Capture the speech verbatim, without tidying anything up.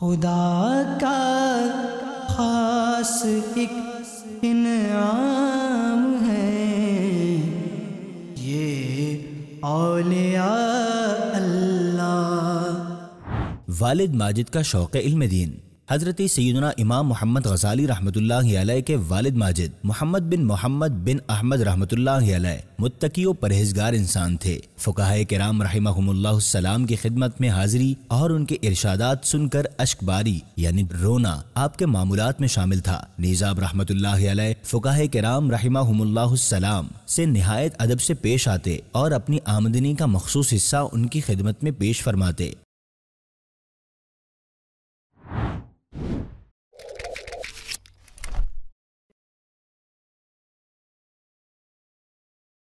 खुदा का खास एक इनाम है ये औलिया अल्लाह। वालिद माजिद का शौक़ इल्म दीन। हज़रत सैयदना इमाम मोहम्मद ग़ज़ाली रहमतुल्लाहि अलैह के वालिद माजिद मोहम्मद बिन मोहम्मद बिन अहमद रहमतुल्लाहि अलैह मुत्तकी व परहेज़गार इंसान थे। फ़ुक़हाए किराम रहिमहुमुल्लाहु सलाम की खिदमत में हाज़िरी और उनके इरशादात सुनकर अश्कबारी यानी रोना आपके मामूलात में शामिल था। नीज़ाब रहमतुल्लाहि अलैह फ़ुक़हाए किराम रहिमहुमुल्लाहु सलाम से निहायत अदब से पेश आते और अपनी आमदनी का मखसूस हिस्सा उनकी खिदमत में पेश फरमाते।